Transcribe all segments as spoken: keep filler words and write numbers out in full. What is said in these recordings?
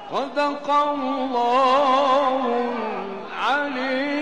صدق الله العلی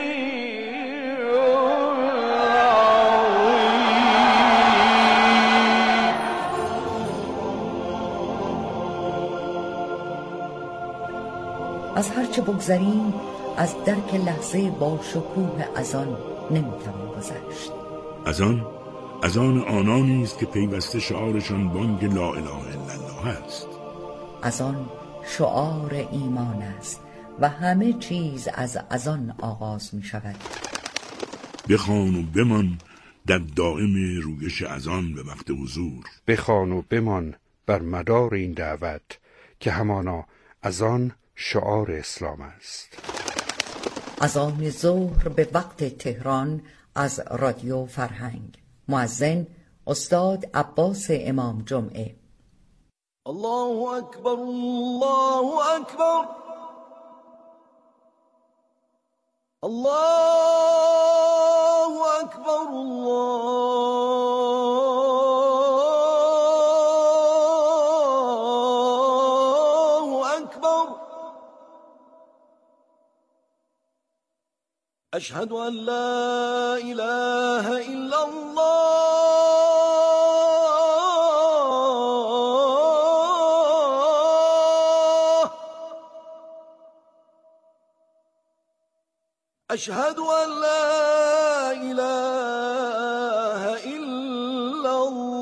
از هرچه بگذریم از درک لحظه با شکوه اذان نمیتوان گذشت. اذان اذان آنانی است که پیوسته شعارشان بانگ لا اله الا الله است. اذان شعار ایمان است و همه چیز از اذان آغاز می شود. بخوان و بمان در دائم رویش اذان به وقت حضور. بخوان و بمان بر مدار این دعوت که همانا اذان شعار اسلام است. اذان ظهر به وقت تهران از رادیو فرهنگ. مؤذن استاد عباس امام جمعه. الله اکبر الله اکبر الله اکبر الله اکبر اشهد ان لا اله الا الله اشهد ان لا اله الا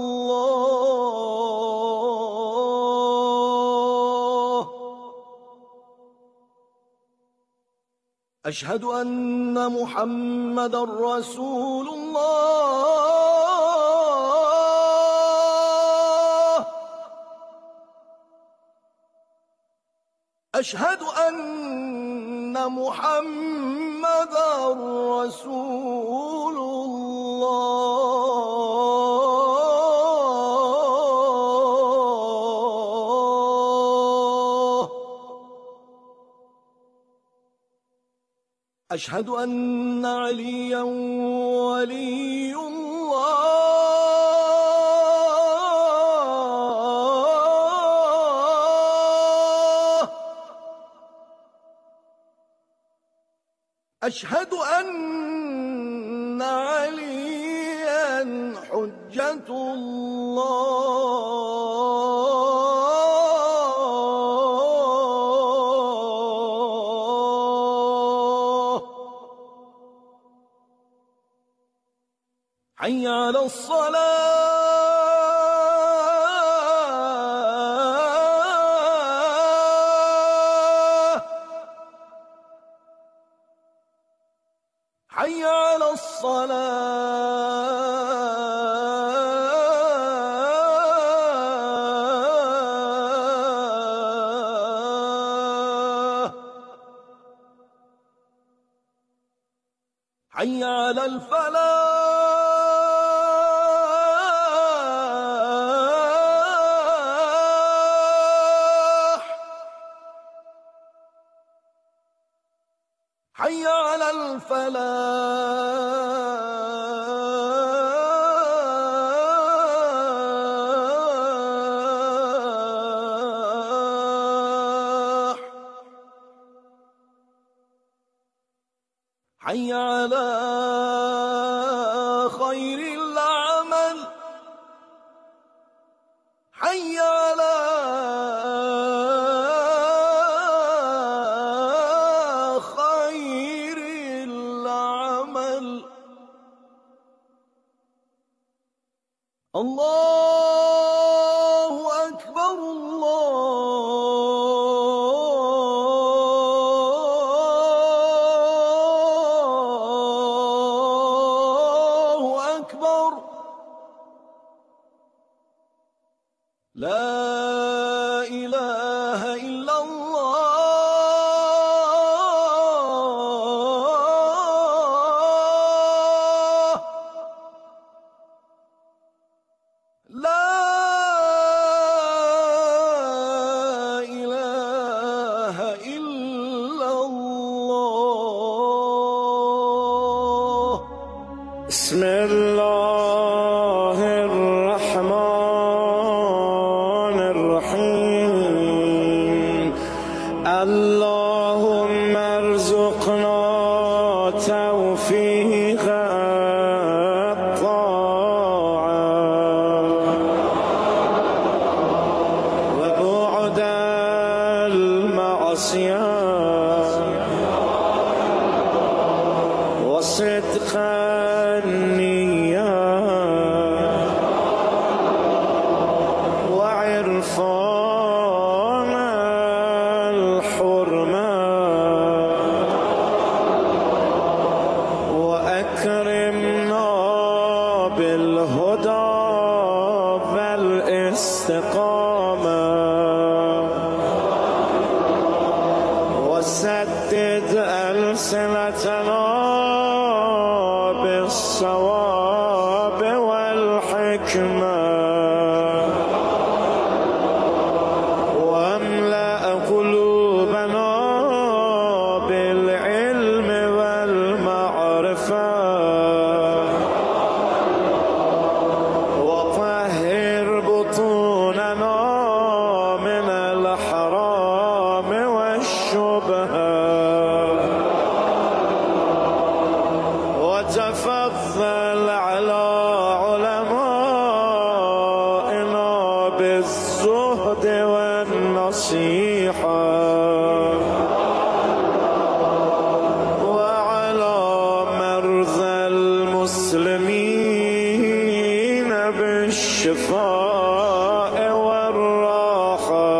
الله اشهد ان محمد رسول الله اشهد ان محمد رسول الله اشهد ان عليا ولي الله اشهد ان عليا حجة الله حي على الصلاة حي على الصلاة حي على الفلاح حي على الفلاح حي على خير العمل حي على خير العمل الله أكبر الله أكبر لا إله إلا الله لا إله إلا الله بسم الله الرحمن الرحيم اللهم ارزقنا توفيق الطاعة وبعد المعصية وصدق النية وعرفان الحرمة وأكرمنا بالهدى والاستقامة وسدد ألسنتنا بالصواب والحكمة واملأ قلوبنا بالعلم والمعرفة وطهر بطوننا من الحرام والشبهة وتفضل على علمائنا بالزهد والنصيحة وعلى مرضى المسلمين بالشفاء والراحة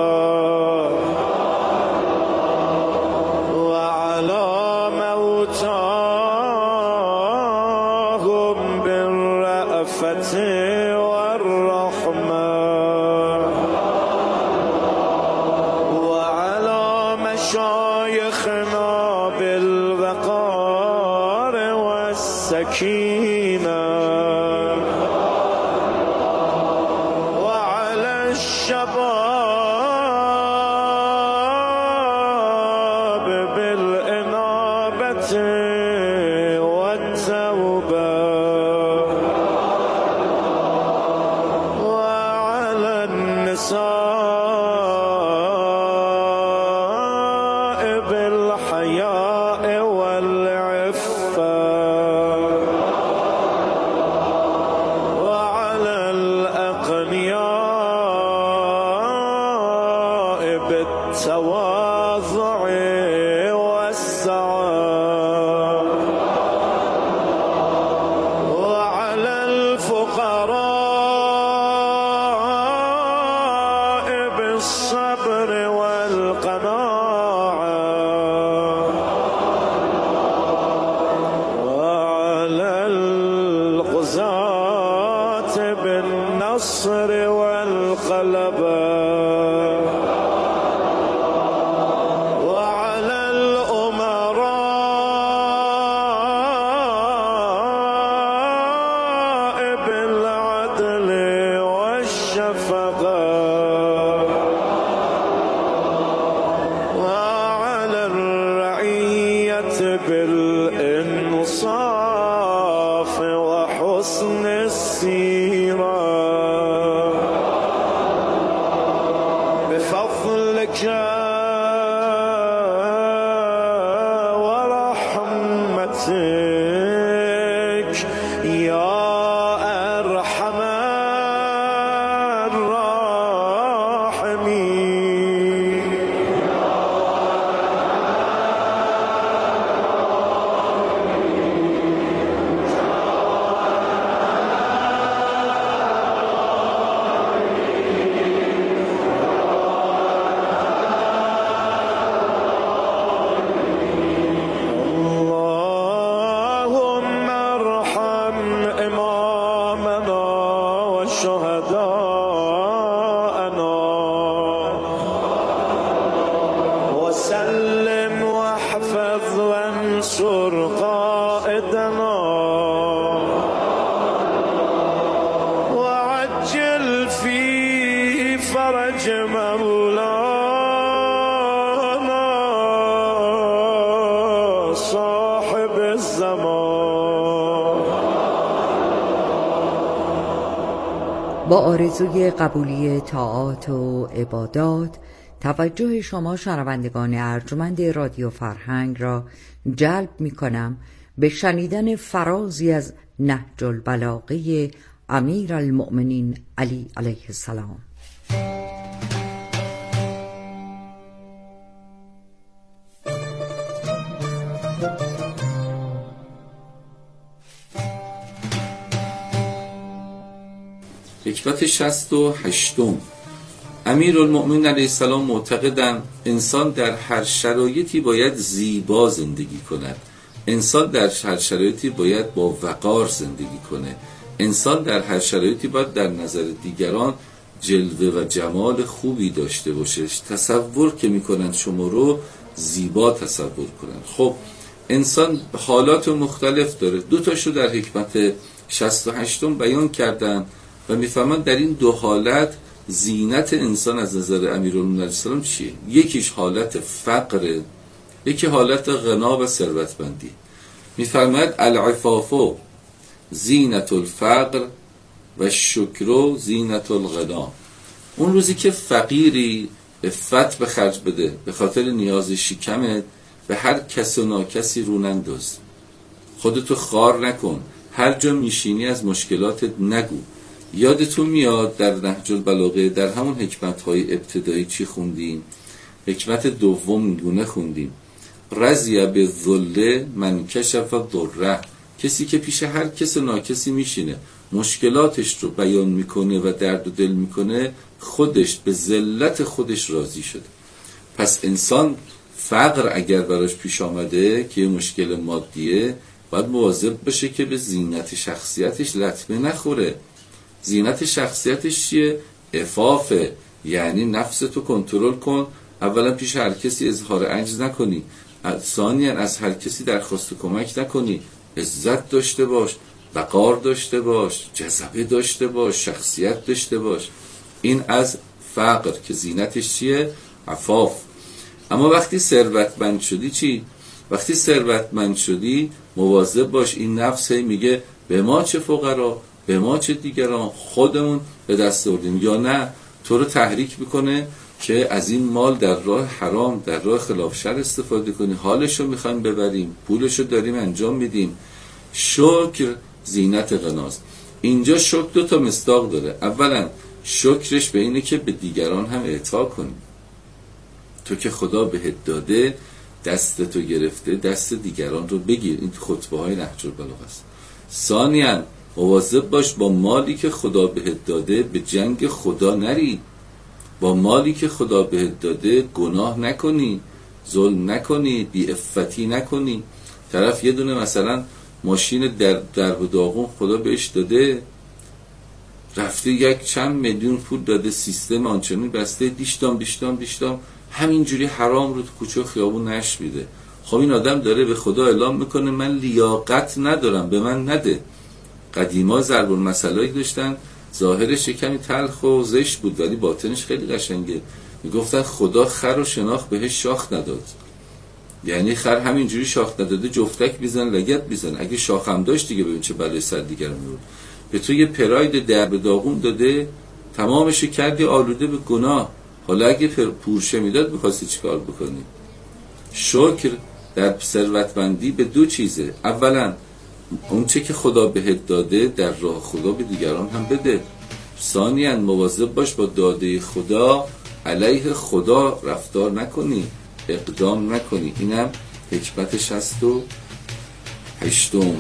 وعلى موتاهم بالرأفة والرحمة وعلى مشايخنا بالوقار والسكينة وعلى الشباب بالإنابة والتوبة وعلى النساء بالحياء والعفة وعلى الأغنياء بالتواضع والسعة وعلى الفقراء بالصبر والقناعة وعلى الغزاة بالنصر والغلبة وعلى الأمراء بالعدل والشفقة وعلى الرعية بالإنصاف وحسن السيرة بفضلك ورحمتك يا أرحم الراحمين اللهم ارحم إمامنا وشهداءنا وسلم واحفظ وانصر قائدنا وعجل في فرج مولانا صاحب الزمان. با آرزوی قبولی طاعات و عبادات توجه شما شنوندگان ارجمند رادیو فرهنگ را جلب می کنم به شنیدن فرازی از نهج البلاغه امیر المؤمنین علی علیه السلام. حکمت شصت و هشتم. امیرالمؤمنین علیه السلام معتقدند انسان در هر شرایطی باید زیبا زندگی کند. انسان در هر شرایطی باید با وقار زندگی کنه. انسان در هر شرایطی باید در نظر دیگران جلوه و جمال خوبی داشته باشه. تصور که میکنن شما رو زیبا تصور کنن. خب انسان حالات مختلف داره. دو تاشو در حکمت شصت و هشتم بیان کردن و میفهمن در این دو حالت زینت انسان از نظر امیرالمؤمنین علیه السلام چیه. یکیش حالت فقر، یکی حالت غنا و ثروتمندی. میفرماید العفاف زینت الفقر و شکر زینت الغنا. اون روزی که فقیری عفت به خرج بده به خاطر نیاز شکمت، به هر کس و ناکسی رو ننداز، خودتو خار نکن، هر جا میشینی از مشکلاتت نگو. یادتون میاد در نهج البلاغه در همون حکمت‌های ابتدایی چی خوندیم؟ حکمت دوم اینگونه خوندیم: رضی بالذل من کشف ضره. کسی که پیش هر کس ناکسی میشینه مشکلاتش رو بیان میکنه و درد و دل میکنه، خودش به ذلت خودش راضی شده. پس انسان فقر اگر براش پیش آمده که یه مشکل مادیه، باید مواظب باشه که به زینت شخصیتش لطمه نخوره. زینت شخصیتش چیه؟ عفافه، یعنی نفستو کنترل کن. اولا پیش هر کسی اظهار عجز نکنی، ثانیاً از هر کسی درخواست کمک نکنی، عزت داشته باش، وقار داشته باش، جذبه داشته باش، شخصیت داشته باش. این از فقر که زینتش چیه؟ عفاف. اما وقتی ثروتمند شدی چی؟ وقتی ثروتمند شدی مواظب باش. این نفس میگه به ما چه فقرا، به ما چه دیگران، خودمون به دست آوردیم. یا نه تو رو تحریک میکنه که از این مال در راه حرام، در راه خلاف شرع استفاده کنی. حالشو میخوایم ببریم، پولشو داریم انجام میدیم. شکر زینت غناست. اینجا شکر دو تا مصداق داره. اولا شکرش به اینه که به دیگران هم اعطا کنی. تو که خدا بهت داده، دست تو گرفته، دست دیگران رو بگیر. این خطبه های نهج البلاغه است. ثانیاً مواظب باش با مالی که خدا بهت داده به جنگ خدا نری. با مالی که خدا بهت داده گناه نکنی، ظلم نکنی، بی‌عفتی نکنی. طرف یه دونه مثلا ماشین در در و داغون خدا بهش داده، رفته یک چند میلیون پول داده، سیستم آنچنانی بسته، دیشتام دیشتام دیشتام همینجوری حرام رو تو کوچه و خیابون نشر میده. خب این آدم داره به خدا اعلام میکنه من لیاقت ندارم، به من نده. قدیما ضرب المثلایی داشتن، ظاهرش کمی تلخ و زشت بود ولی باطنش خیلی قشنگه. میگفتن خدا خر و شناخت بهش شاخ نداد. یعنی خر همینجوری شاخ نداده جفتک بیزن لگت بیزن، اگه شاخ هم داشت دیگه ببین چه بلای سر دیگر میورد. به تو یه پراید در به داغون داده، تمامش کردی آلوده به گناه. حالا اگه پورشه میداد میخواستی چیکار بکنی؟ شکر در ثروتمندی به دو چیزه. اولا اون چه که خدا بهت داده در راه خدا به دیگران هم بده. ثانیاً مواظب باش با داده خدا علیه خدا رفتار نکنی، اقدام نکنی. اینم حکمت شصت و هشتم.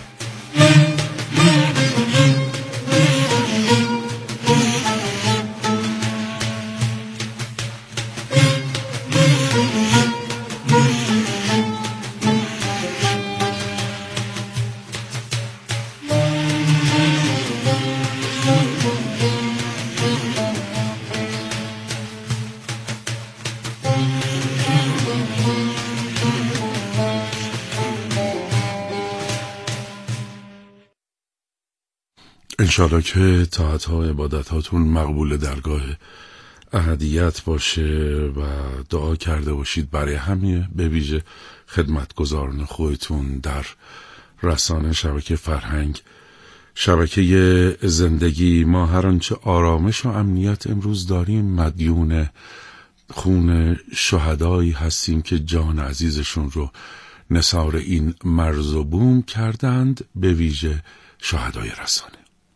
انشالله که طاعت ها عبادت هاتون مقبول درگاه احدیت باشه و دعا کرده باشید برای همه، به ویژه خدمتگزاران خودتون در رسانه شبکه فرهنگ، شبکه زندگی. ما هر آنچه آرامش و امنیت امروز داریم مدیون خون شهدایی هستیم که جان عزیزشون رو نثار این مرز و بوم کردند، به ویژه شهدای رسانه.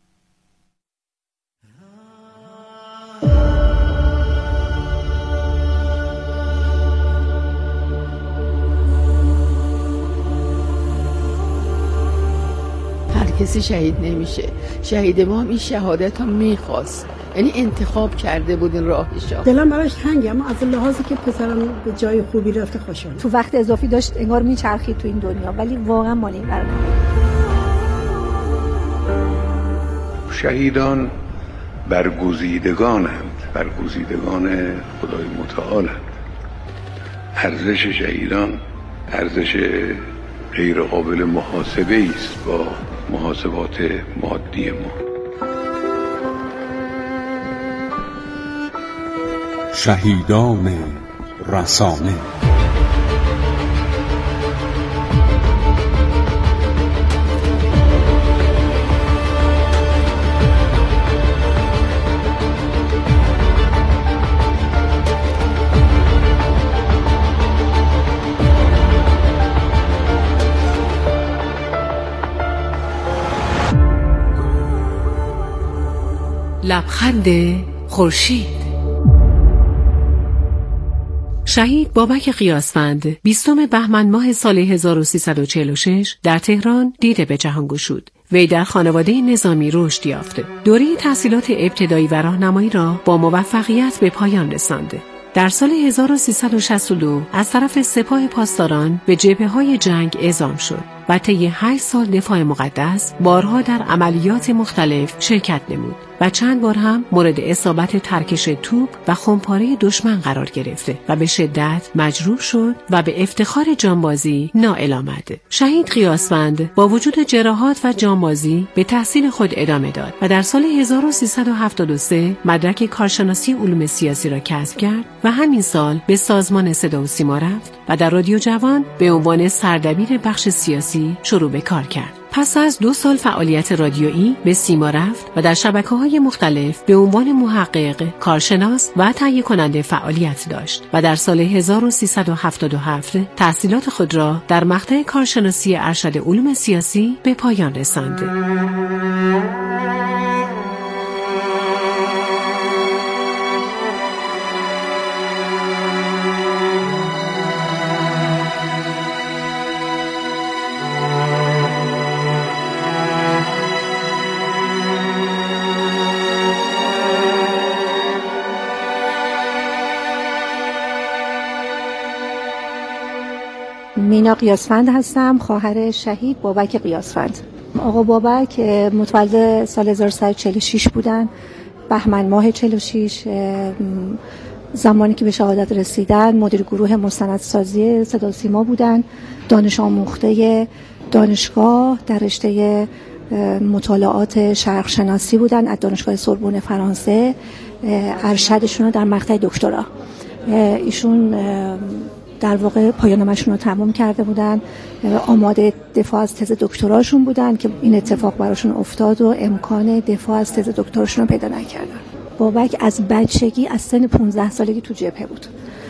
هر کسی شهید نمیشه. شهید ما هم این شهادت هم میخواست، یعنی انتخاب کرده بود این راهشو. دلم براش تنگه، اما از لحاظی که پسرم به جای خوبی رفته خوشحالم. تو وقت اضافی داشت انگار میچرخید تو این دنیا، ولی واقعا مالی برام. شهیدان برگزیدگانند، برگزیدگان خدای متعالند. ارزش شهیدان ارزش غیر قابل محاسبه است با محاسبات مادی ما. شهیدان رسانه. لبخند خورشید. شهید بابک قیاسفند بیستم بهمن ماه سال هزار و سیصد و چهل و شش در تهران دیده به جهان گشود. وی در خانواده نظامی رشد یافته. دوره تحصیلات ابتدایی و راهنمایی را با موفقیت به پایان رسانده. در سال هزار و سیصد و شصت و دو از طرف سپاه پاسداران به جبهه‌های جنگ اعزام شد و طی هشت سال دفاع مقدس بارها در عملیات مختلف شرکت نمود و چند بار هم مورد اصابت ترکش توپ و خمپاره دشمن قرار گرفته و به شدت مجروح شد و به افتخار جانبازی نائل آمد. شهید قیاسفند با وجود جراحات و جانبازی به تحصیل خود ادامه داد و در سال هزار و سیصد و هفتاد و سه مدرک کارشناسی علوم سیاسی را کسب کرد و همین سال به سازمان صدا و سیما رفت و در رادیو جوان به عنوان سردبیر بخش سیاسی شروع به کار کرد. پس از دو سال فعالیت رادیویی به سیما رفت و در شبکه‌های مختلف به عنوان محقق، کارشناس و تهیه کننده فعالیت داشت و در سال هزار و سیصد و هفتاد و هفت تحصیلات خود را در مقطع کارشناسی ارشد علوم سیاسی به پایان رساند. مینا قیاسفند هستم، خواهر شهید بابک قیاسفند. آقا بابک متولد سال هزار و سیصد و چهل و شش بودن. بهمن ماه چهل و شش زمانی که به شهادت رسیدن مدیر گروه مستندسازی صدا و سیما بودن. دانش آموخته دانشگاه در رشته مطالعات شرق شناسی بودن از دانشگاه سوربن فرانسه. ارشدشون رو در مقطع دکترا ایشون در واقع پایان‌نامه‌شون رو تمام کرده بودن، آماده دفاع از تز دکتراشون بودن که این اتفاق براشون افتاد و امکان دفاع از تز دکتراشون رو پیدا نکردن. بابک از بچگی از سن پانزده سالگی تو جبهه بود.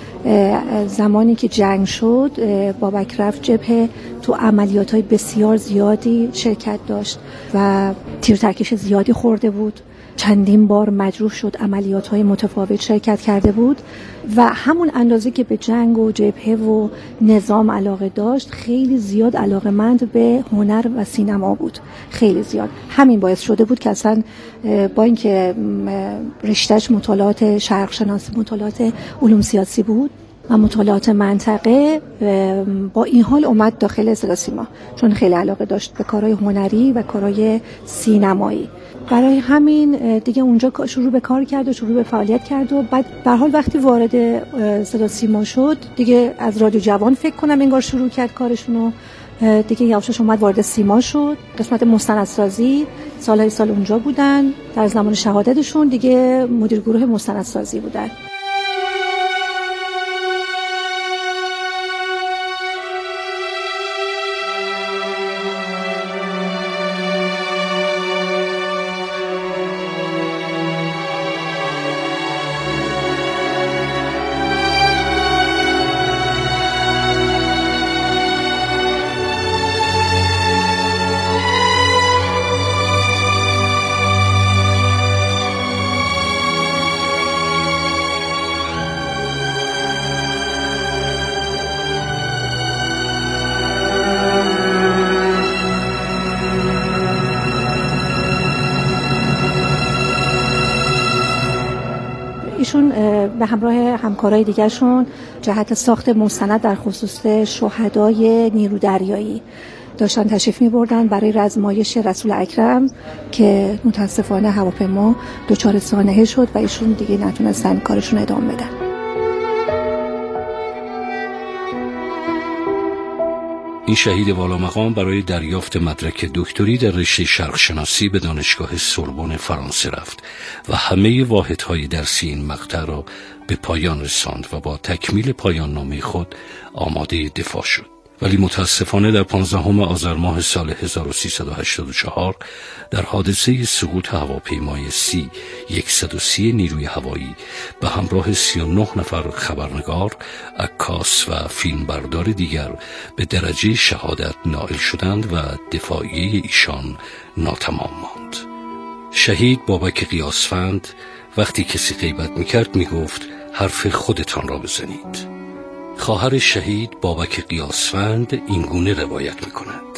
زمانی که جنگ شد بابک رفت جبهه، تو عملیات‌های بسیار زیادی شرکت داشت و تیرترکش زیادی خورده بود. چندین بار مجروح شد، عملیات‌های متفاوت شرکت کرده بود و همون اندازه که به جنگ و جبهه و نظام علاقه داشت خیلی زیاد علاقه‌مند به هنر و سینما بود، خیلی زیاد. همین باعث شده بود که اصلا با اینکه رشتهش مطالعات شرق شناسی، مطالعات علوم سیاسی بود و مطالعات منطقه، با این حال اومد داخل صدا سیما چون خیلی علاقه داشت به کارهای هنری و کارهای سینمایی. برای همین دیگه اونجا شروع به کار کرد و شروع به فعالیت کرد و بعد به هر حال وقتی وارد صدا سیما شد دیگه از رادیو جوان فکر کنم انگار شروع کرد کارشونو، دیگه یواشاش اومد وارد سیما شد. قسمت مستندسازی سالهای سال اونجا بودن. در زمان شهادتشون دیگه مدیر گروه مستندسازی بودن. به همراه همکارای دیگرشون جهت ساخت مستند در خصوص شهدای نیرو دریایی داشتن تشریف می بردن برای رزمایش رسول اکرم که متاسفانه هواپیما دچار سانحه شد و ایشون دیگه نتونستن کارشون ادامه بدن. این شهید والا مقام برای دریافت مدرک دکتری در رشته شرق شناسی به دانشگاه سوربن فرانسه رفت و همه واحدهای درسی این مقطع را به پایان رساند و با تکمیل پایان نامه خود آماده دفاع شد. ولی متاسفانه در پانزدهم آذر ماه سال هزار و سیصد و هشتاد و چهار در حادثه سقوط هواپیمای سی صد و سی نیروی هوایی به همراه سی و نه نفر خبرنگار، عکاس و فیلمبردار دیگر به درجه شهادت نائل شدند و دفاعیه ایشان ناتمام ماند. شهید بابک قیاسفند وقتی کسی غیبت میکرد میگفت حرف خودتان را بزنید. خواهر شهید بابک قیاسفند این گونه روایت می‌کند.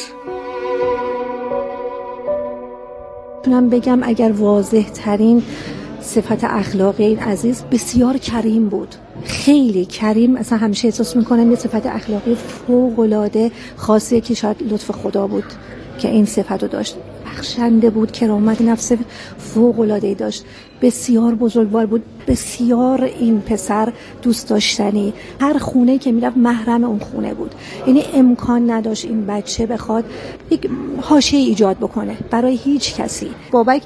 میتونم بگم اگر واضح ترین صفت اخلاقی این عزیز بسیار کریم بود، خیلی کریم. اصلا همیشه احساس میکنم یه صفت اخلاقی فوق‌العاده خاصیه که شاید لطف خدا بود که این صفت رو داشت. بخشنده بود، کرامت نفس فوق‌العاده‌ای داشت، بسیار بزرگوار بود، بسیار این پسر دوست داشتنی. هر خونه که میرفت محرم اون خونه بود، یعنی امکان نداشت این بچه بخواد یک حاشیه ایجاد بکنه برای هیچ کسی. بابک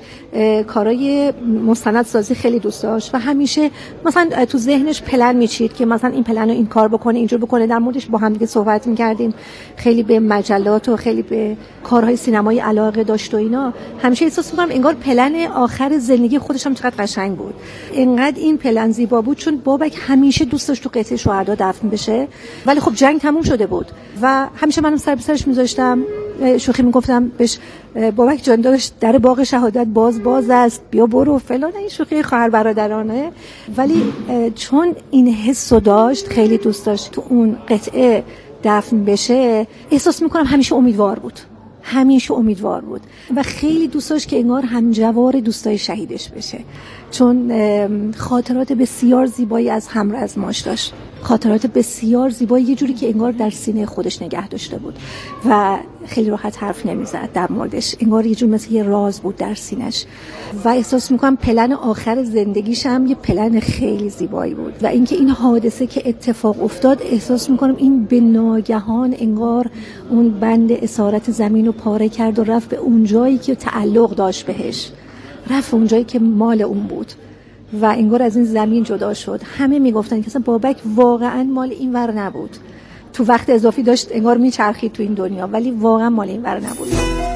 کارای مستندسازی خیلی دوست داشت و همیشه مثلا تو ذهنش پلن میچید که مثلا این پلن رو این کار بکنه، اینجور بکنه. در موردش با هم دیگه صحبت میکردیم، خیلی به مجلات و خیلی به کارهای سینمایی علاقه داشت و اینا. همیشه احساس می‌کنم انگار پلن آخر زندگی خودش هم چقدر قشنگ بود، انقدر این پلن زیبا بود، چون بابک همیشه دوست داشت تو قطعه شهدا دفن بشه. ولی خب جنگ تموم شده بود و همیشه منم سر به سرش میذاشتم، شوخی میگفتم بهش بابک جان داشت در باغ شهادت باز باز است، بیا برو فلان، این شوخی خواهر برادرانه. ولی چون این حسو داشت، خیلی دوست داشت تو اون قطعه دفن بشه، احساس میکنم همیشه امیدوار بود، همیشه امیدوار بود و خیلی دوست داشت که انگار همجوار دوستای شهیدش بشه، چون خاطرات بسیار زیبایی از همرزماش داشت، خاطرات بسیار زیبایی، یه جوری که انگار در سینه خودش نگه داشته بود و خیلی راحت حرف نمیزد در موردش، انگار یه جور مثل یه راز بود در سینش. و احساس میکنم پلن آخر زندگیش هم یه پلن خیلی زیبایی بود و اینکه این حادثه که اتفاق افتاد، احساس میکنم این به ناگهان انگار اون بند اسارت زمین رو پاره کرد و رفت به اون جایی که تعلق داشت بهش، رفت اون جایی که مال اون بود و انگار از این زمین جدا شد. همه میگفتن که اصلا بابک واقعا مال این ور نبود، تو وقت اضافی داشت انگار میچرخید تو این دنیا، ولی واقعا مال این ور نبود.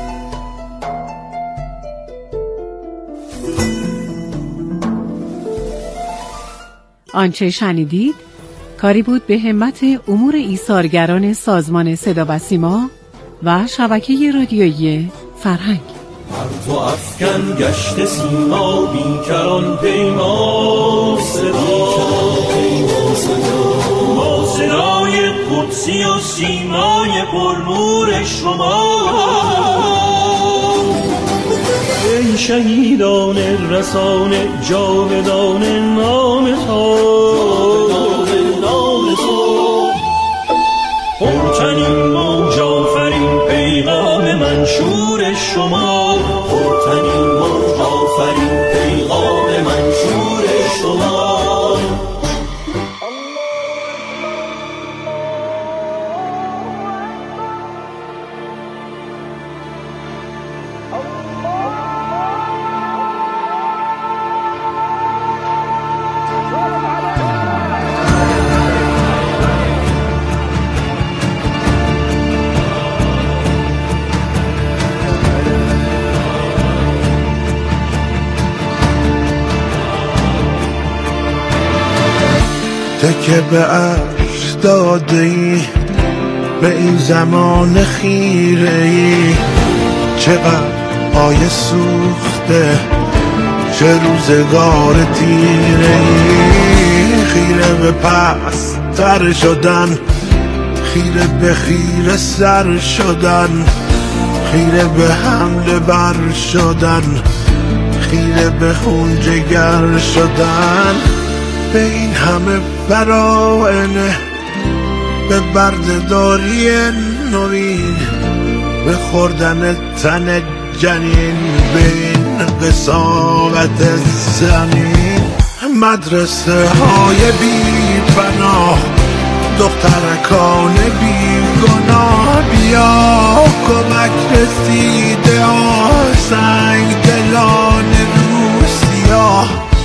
آنچه شنیدید کاری بود به همت امور ایثارگران سازمان صدا و سیما و شبکه رادیویی فرهنگ. تو افکن گشت سیما بیکران پیما صدا، با صدای قدسی و سیمای پرنور شما. ای شهیدان رسانه جاودان نام تو، پرتنین موج آفرین پیغام منشور شما، پرتنین موج آفرین پیغام منشور شما. تکه به عرش داده ای به این زمان خیره ای، چقدر آیه سوخته چه روزگار تیره ای. خیره به پستر شدن، خیره به خیره سر شدن، خیره به حمله بر شدن، خیره به خون جگر شدن. به این همه فراعنه، به بردهداری نوین، به خوردن تن جنین، به این قساوت زمین. مدرسه های بی پناه، دخترکان بی گناه، بیا کمک رسیده ها، سنگ دلان روسیا.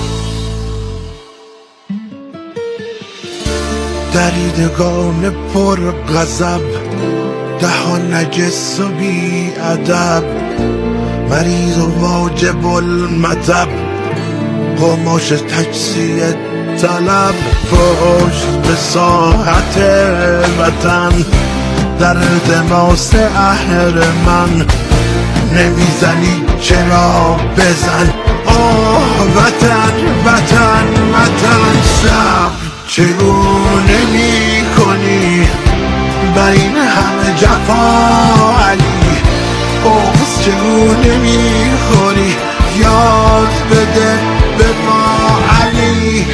دریدگان پر غضب، دهان نجس و بی ادب، مریض و واجب المطب، قماش تجزیه طلب. پشت به ساحت وطن، در التماس اهرمن، نمیزنی چرا بزن. آه وطن وطن وطن، صبر چگونه می کنی بر این همه جفا علی؟ اوز چگونه می خوری، یاد بده به ما علی.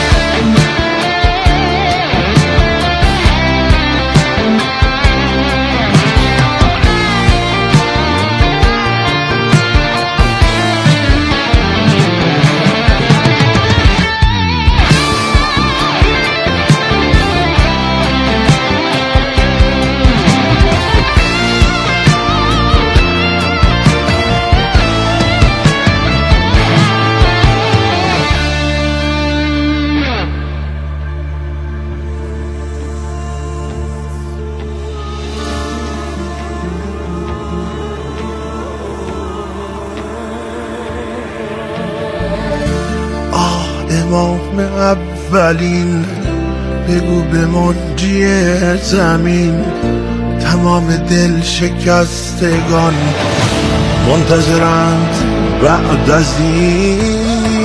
امام اولین، بگو به منجی زمین، تمام دل شکستگان منتظرند بعد از این.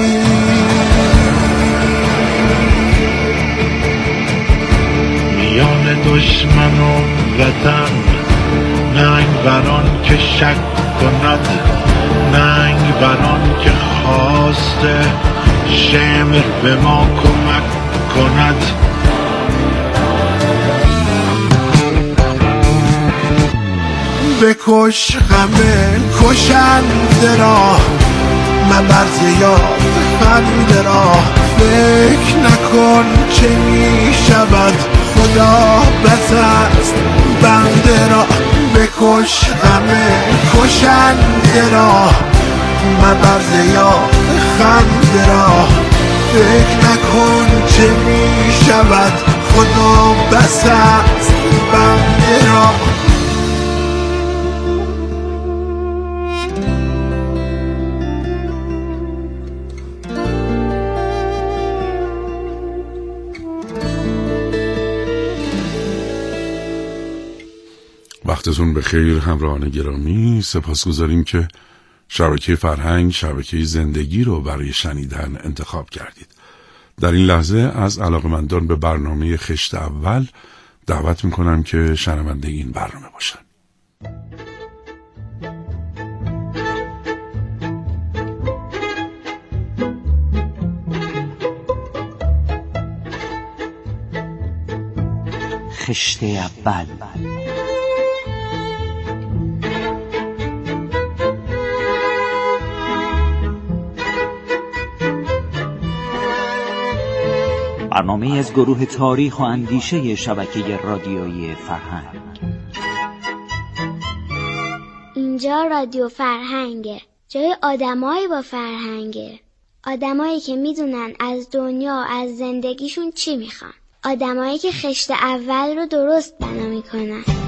میان دشمن و وطن، ننگ بران که شک کند، ننگ بران که خواسته شمر به ما کمک کند. بکش غم کشنده را، مبرز یاد خنده را، فکر نکن چه می شود، خدا بس است بنده را. بکش غم کشنده را، مبرز یاد خنده را، فکر نکن چه می شود، خدا بس است بنده را. وقتتون بخیر همراهان گرامی، سپاسگزاریم که شبکه فرهنگ، شبکه زندگی رو برای شنیدن انتخاب کردید. در این لحظه از علاقمندان به برنامه خشت اول دعوت میکنم که شنونده این برنامه باشن. خشت اول. برنامه از گروه تاریخ و اندیشه شبکه رادیویی فرهنگ. اینجا رادیو فرهنگه، جای آدمایی با فرهنگه، آدمایی که میدونن از دنیا، از زندگیشون چی میخوان، آدمایی که خشت اول رو درست بنا میکنن.